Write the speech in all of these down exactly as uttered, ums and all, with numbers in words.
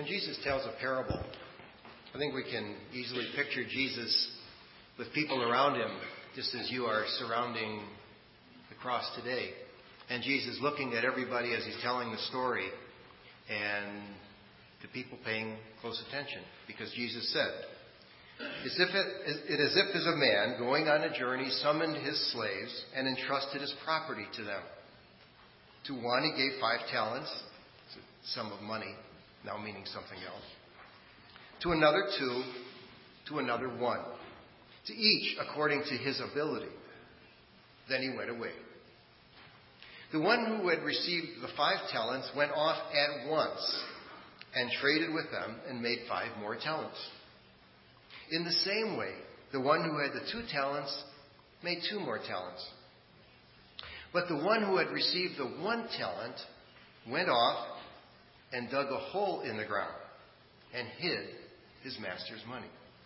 When Jesus tells a parable, I think we can easily picture Jesus with people around him, just as you are surrounding the cross today. And Jesus looking at everybody as he's telling the story, and the people paying close attention. Because Jesus said, as if it, it as if as a man going on a journey summoned his slaves and entrusted his property to them. To one he gave five talents, a sum of money, now meaning something else. To another two, to another one. To each according to his ability. Then he went away. The one who had received the five talents went off at once and traded with them and made five more talents. In the same way, the one who had the two talents made two more talents. But the one who had received the one talent went off and dug a hole in the ground and hid his master's money.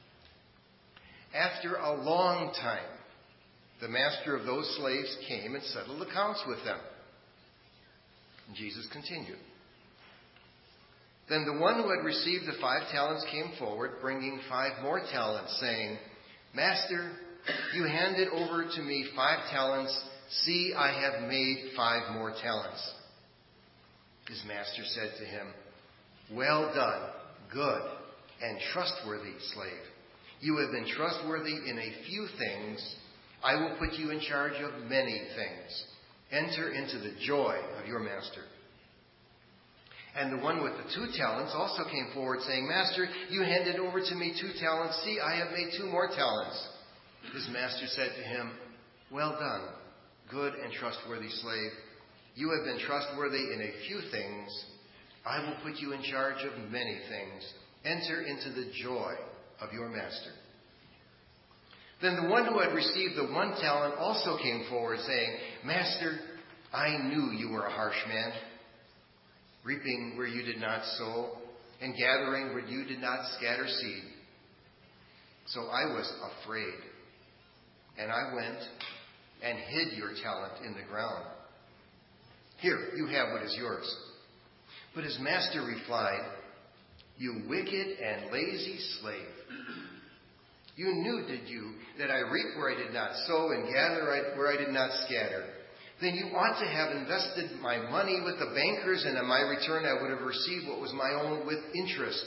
After a long time, the master of those slaves came and settled accounts with them. And Jesus continued. Then the one who had received the five talents came forward, bringing five more talents, saying, Master, you handed over to me five talents. See, I have made five more talents. His master said to him, Well done, good and trustworthy slave. You have been trustworthy in a few things. I will put you in charge of many things. Enter into the joy of your master. And the one with the two talents also came forward, saying, Master, you handed over to me two talents. See, I have made two more talents. His master said to him, Well done, good and trustworthy slave. You have been trustworthy in a few things. I will put you in charge of many things. Enter into the joy of your master. Then the one who had received the one talent also came forward, saying, Master, I knew you were a harsh man, reaping where you did not sow, and gathering where you did not scatter seed. So I was afraid, and I went and hid your talent in the ground. Here, you have what is yours. But his master replied, You wicked and lazy slave. You knew, did you, that I reap where I did not sow and gather where I did not scatter? Then you ought to have invested my money with the bankers, and in my return I would have received what was my own with interest.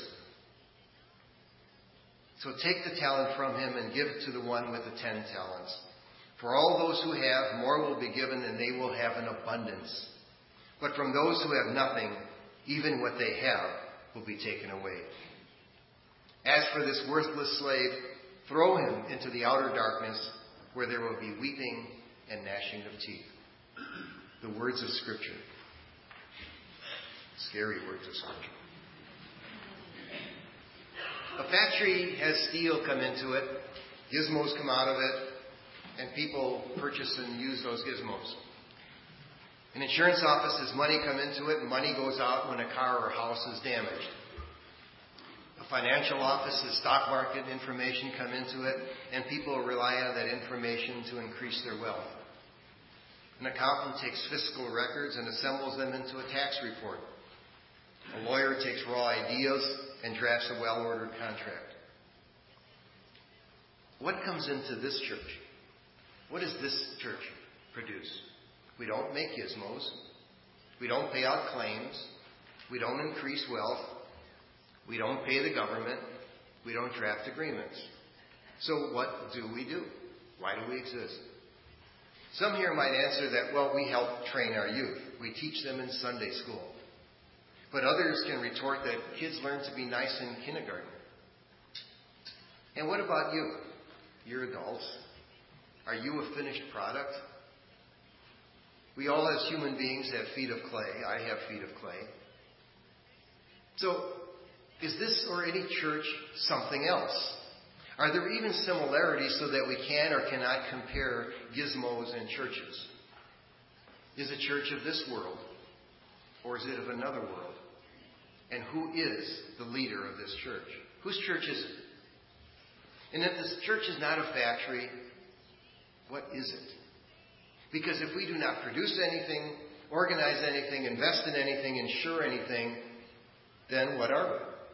So take the talent from him and give it to the one with the ten talents. For all those who have, more will be given, and they will have an abundance. But from those who have nothing, even what they have will be taken away. As for this worthless slave, throw him into the outer darkness, where there will be weeping and gnashing of teeth. The words of Scripture. Scary words of Scripture. A factory has steel come into it, gizmos come out of it, and people purchase and use those gizmos. An insurance office has money come into it, and money goes out when a car or house is damaged. A financial office has stock market information come into it, and people rely on that information to increase their wealth. An accountant takes fiscal records and assembles them into a tax report. A lawyer takes raw ideas and drafts a well-ordered contract. What comes into this church? What does this church produce? We don't make gizmos. We don't pay out claims. We don't increase wealth. We don't pay the government. We don't draft agreements. So what do we do? Why do we exist? Some here might answer that, well, we help train our youth. We teach them in Sunday school. But others can retort that kids learn to be nice in kindergarten. And what about you? You're adults. Are you a finished product? We all as human beings have feet of clay. I have feet of clay. So, is this or any church something else? Are there even similarities so that we can or cannot compare gizmos and churches? Is a church of this world? Or is it of another world? And who is the leader of this church? Whose church is it? And if this church is not a factory, what is it? Because if we do not produce anything, organize anything, invest in anything, insure anything, then what are we?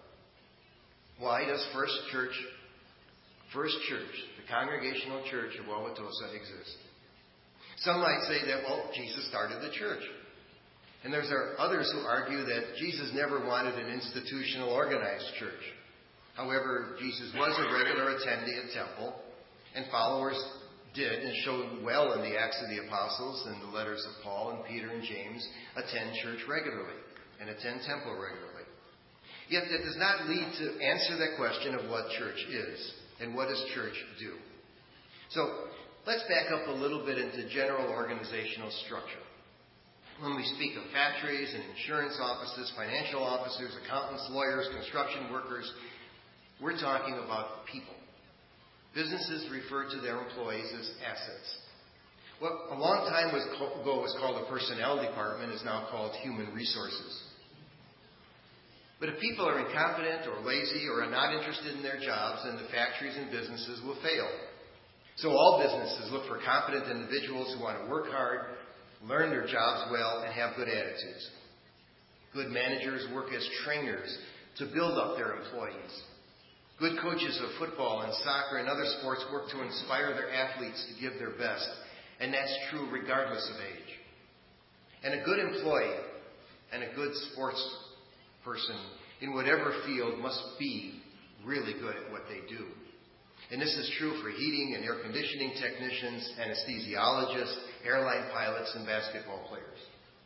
Why does First Church, First Church, the Congregational Church of Wauwatosa exist? Some might say that, well, Jesus started the church. And there's others who argue that Jesus never wanted an institutional, organized church. However, Jesus was a regular attendee at temple, and followers did and showed well in the Acts of the Apostles and the letters of Paul and Peter and James attend church regularly and attend temple regularly. Yet that does not lead to answer that question of what church is and what does church do. So let's back up a little bit into general organizational structure. When we speak of factories and insurance offices, financial officers, accountants, lawyers, construction workers, we're talking about people. Businesses refer to their employees as assets. What a long time ago was called a personnel department is now called human resources. But if people are incompetent or lazy or are not interested in their jobs, then the factories and businesses will fail. So all businesses look for competent individuals who want to work hard, learn their jobs well, and have good attitudes. Good managers work as trainers to build up their employees. Good coaches of football and soccer and other sports work to inspire their athletes to give their best. And that's true regardless of age. And a good employee and a good sports person in whatever field must be really good at what they do. And this is true for heating and air conditioning technicians, anesthesiologists, airline pilots, and basketball players.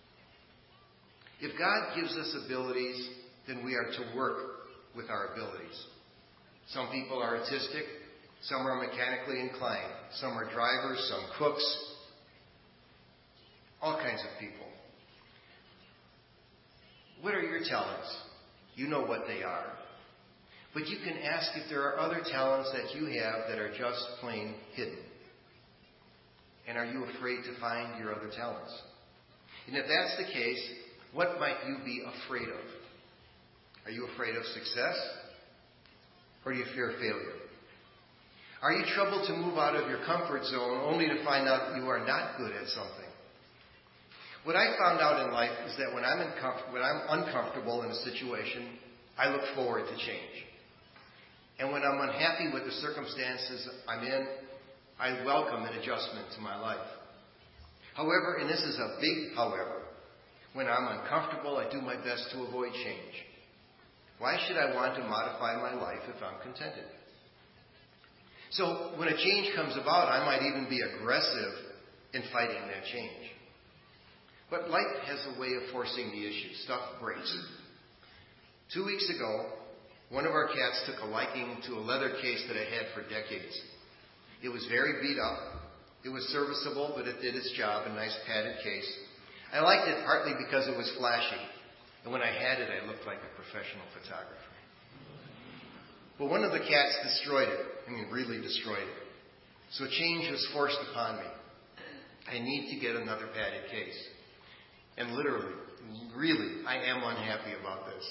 If God gives us abilities, then we are to work with our abilities. Some people are artistic, some are mechanically inclined, some are drivers, some cooks, all kinds of people. What are your talents? You know what they are. But you can ask if there are other talents that you have that are just plain hidden. And are you afraid to find your other talents? And if that's the case, what might you be afraid of? Are you afraid of success? Or do you fear failure? Are you troubled to move out of your comfort zone only to find out you are not good at something? What I found out in life is that when I'm, incom- when I'm uncomfortable in a situation, I look forward to change. And when I'm unhappy with the circumstances I'm in, I welcome an adjustment to my life. However, and this is a big however, when I'm uncomfortable, I do my best to avoid change. Why should I want to modify my life if I'm contented? So when a change comes about, I might even be aggressive in fighting that change. But life has a way of forcing the issue. Stuff breaks. Two weeks ago, one of our cats took a liking to a leather case that I had for decades. It was very beat up. It was serviceable, but it did its job, a nice padded case. I liked it partly because it was flashy. And when I had it, I looked like a professional photographer. But one of the cats destroyed it. I mean, really destroyed it. So a change was forced upon me. I need to get another padded case. And literally, really, I am unhappy about this.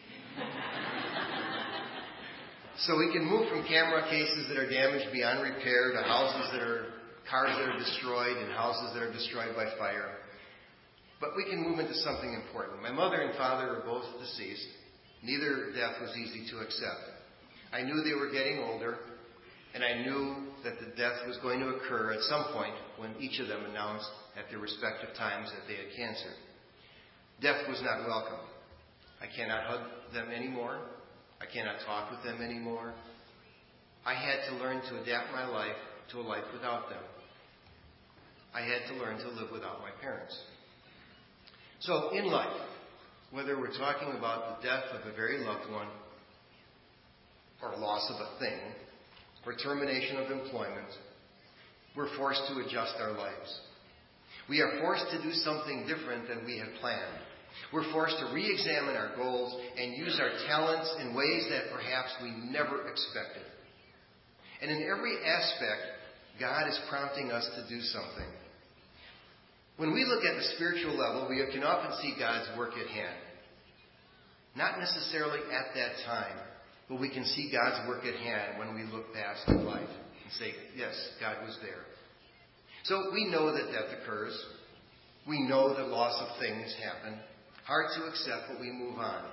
So we can move from camera cases that are damaged beyond repair to houses that are, cars that are destroyed and houses that are destroyed by fire. But we can move into something important. My mother and father are both deceased. Neither death was easy to accept. I knew they were getting older, and I knew that the death was going to occur at some point when each of them announced at their respective times that they had cancer. Death was not welcome. I cannot hug them anymore. I cannot talk with them anymore. I had to learn to adapt my life to a life without them. I had to learn to live without my parents. So in life, whether we're talking about the death of a very loved one, or loss of a thing, or termination of employment, we're forced to adjust our lives. We are forced to do something different than we had planned. We're forced to re-examine our goals and use our talents in ways that perhaps we never expected. And in every aspect, God is prompting us to do something. When we look at the spiritual level, we can often see God's work at hand. Not necessarily at that time, but we can see God's work at hand when we look past our life and say, yes, God was there. So we know that death occurs. We know that loss of things happen. Hard to accept, but we move on.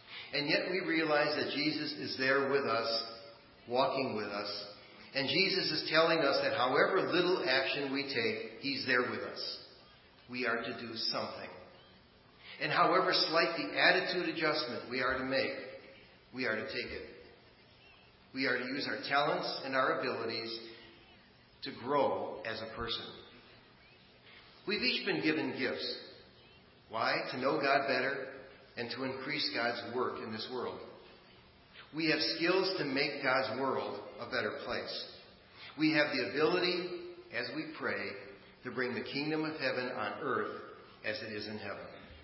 And yet we realize that Jesus is there with us, walking with us. And Jesus is telling us that however little action we take, He's there with us. We are to do something. And however slight the attitude adjustment we are to make, we are to take it. We are to use our talents and our abilities to grow as a person. We've each been given gifts. Why? To know God better and to increase God's work in this world. We have skills to make God's world a better place. We have the ability, as we pray, to bring the kingdom of heaven on earth as it is in heaven.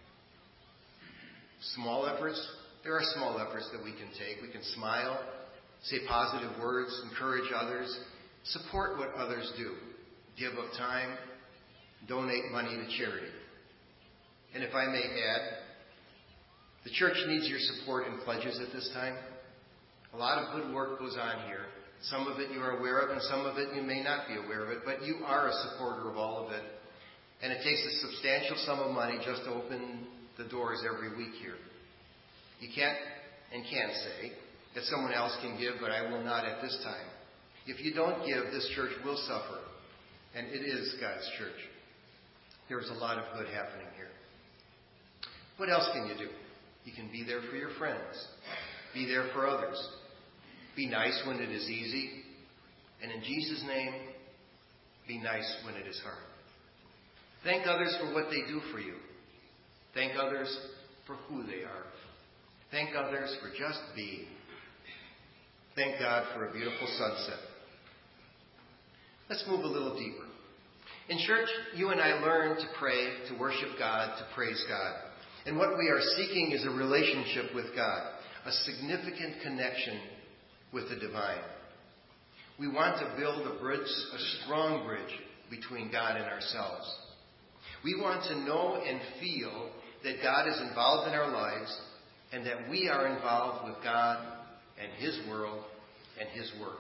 Small efforts. There are small efforts that we can take. We can smile, say positive words, encourage others, support what others do, give of time, donate money to charity. And if I may add, the church needs your support and pledges at this time. A lot of good work goes on here. Some of it you are aware of, and some of it you may not be aware of it, but you are a supporter of all of it. And it takes a substantial sum of money just to open the doors every week here. You can't and can say that someone else can give, but I will not at this time. If you don't give, this church will suffer. And it is God's church. There's a lot of good happening here. What else can you do? You can be there for your friends. Be there for others. Be nice when it is easy. And in Jesus' name, be nice when it is hard. Thank others for what they do for you. Thank others for who they are. Thank others for just being. Thank God for a beautiful sunset. Let's move a little deeper. In church, you and I learn to pray, to worship God, to praise God. And what we are seeking is a relationship with God, a significant connection with the divine. We want to build a bridge, a strong bridge between God and ourselves. We want to know and feel that God is involved in our lives and that we are involved with God and His world and His work.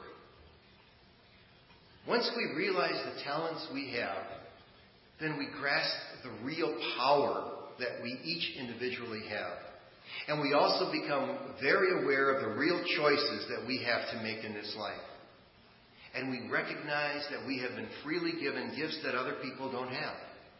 Once we realize the talents we have, then we grasp the real power that we each individually have. And we also become very aware of the real choices that we have to make in this life. And we recognize that we have been freely given gifts that other people don't have.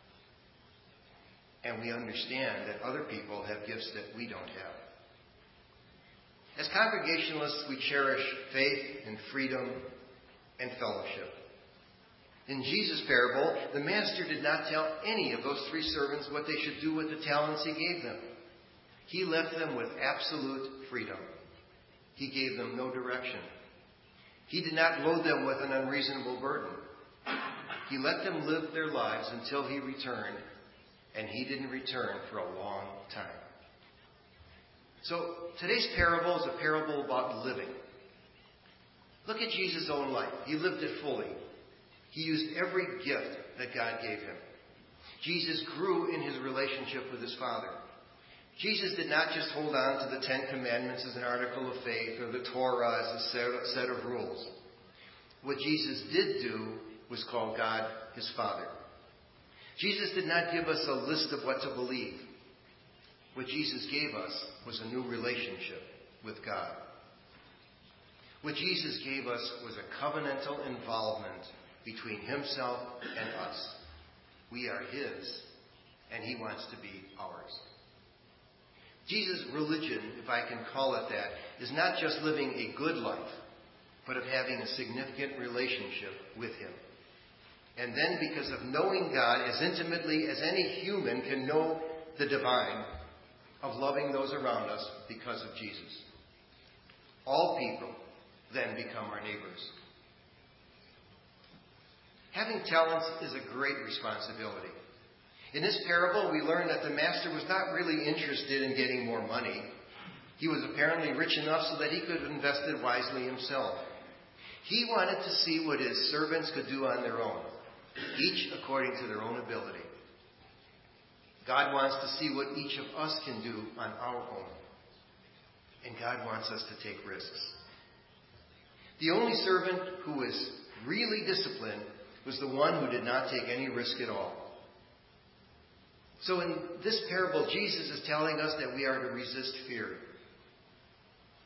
And we understand that other people have gifts that we don't have. As Congregationalists, we cherish faith and freedom and fellowship. In Jesus' parable, the master did not tell any of those three servants what they should do with the talents he gave them. He left them with absolute freedom. He gave them no direction. He did not load them with an unreasonable burden. He let them live their lives until He returned, and He didn't return for a long time. So today's parable is a parable about living. Look at Jesus' own life. He lived it fully. He used every gift that God gave Him. Jesus grew in His relationship with His Father. Jesus did not just hold on to the Ten Commandments as an article of faith or the Torah as a set of rules. What Jesus did do was call God His Father. Jesus did not give us a list of what to believe. What Jesus gave us was a new relationship with God. What Jesus gave us was a covenantal involvement between Himself and us. We are His, and He wants to be ours. Jesus' religion, if I can call it that, is not just living a good life, but of having a significant relationship with Him. And then, because of knowing God as intimately as any human can know the divine, of loving those around us because of Jesus. All people then become our neighbors. Having talents is a great responsibility. In this parable, we learn that the master was not really interested in getting more money. He was apparently rich enough so that he could have invested wisely himself. He wanted to see what his servants could do on their own, each according to their own ability. God wants to see what each of us can do on our own. And God wants us to take risks. The only servant who was really disciplined was the one who did not take any risk at all. So in this parable, Jesus is telling us that we are to resist fear.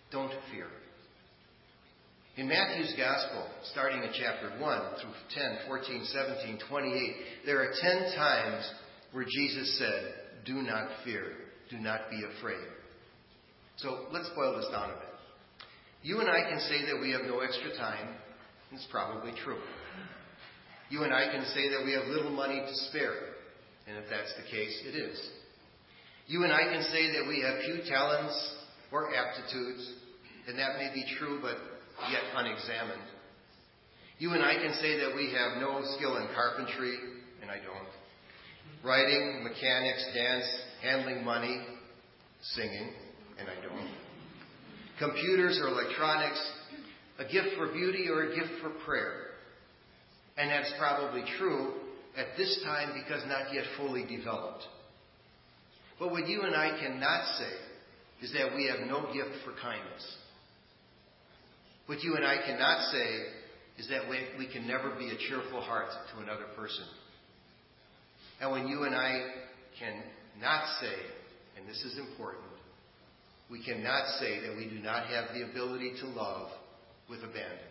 Don't fear. In Matthew's Gospel, starting in chapter one through ten, fourteen, seventeen, twenty-eight, there are ten times where Jesus said, do not fear, do not be afraid. So let's boil this down a bit. You and I can say that we have no extra time. It's probably true. You and I can say that we have little money to spare. And if that's the case, it is. You and I can say that we have few talents or aptitudes. And that may be true, but yet unexamined. You and I can say that we have no skill in carpentry, and I don't. Writing, mechanics, dance, handling money, singing, and I don't. Computers or electronics, a gift for beauty or a gift for prayer. And that's probably true at this time because not yet fully developed. But what you and I cannot say is that we have no gift for kindness. What you and I cannot say is that we, we can never be a cheerful heart to another person. And when you and I cannot say, and this is important, we cannot say that we do not have the ability to love with abandon.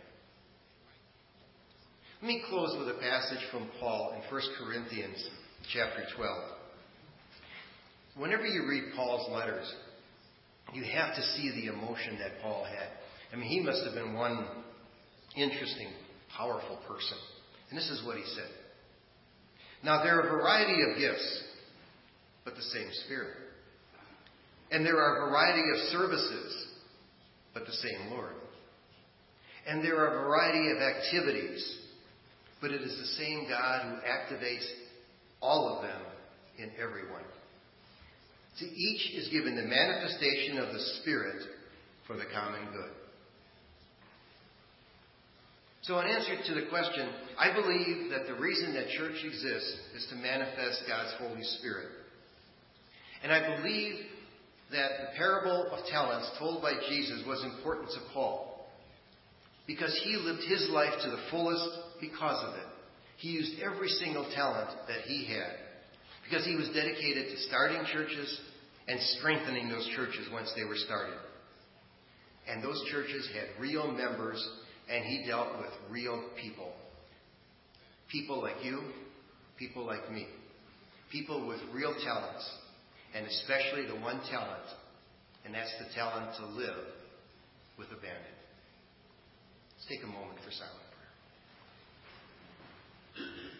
Let me close with a passage from Paul in First Corinthians chapter twelve. Whenever you read Paul's letters, you have to see the emotion that Paul had. I mean, he must have been one interesting, powerful person. And this is what he said. Now, there are a variety of gifts, but the same Spirit. And there are a variety of services, but the same Lord. And there are a variety of activities, but it is the same God who activates all of them in everyone. To each is given the manifestation of the Spirit for the common good. So in answer to the question, I believe that the reason that church exists is to manifest God's Holy Spirit. And I believe that the parable of talents told by Jesus was important to Paul because he lived his life to the fullest because of it. He used every single talent that he had because he was dedicated to starting churches and strengthening those churches once they were started. And those churches had real members, and he dealt with real people. People like you, people like me. People with real talents, and especially the one talent, and that's the talent to live with abandon. Let's take a moment for silent prayer.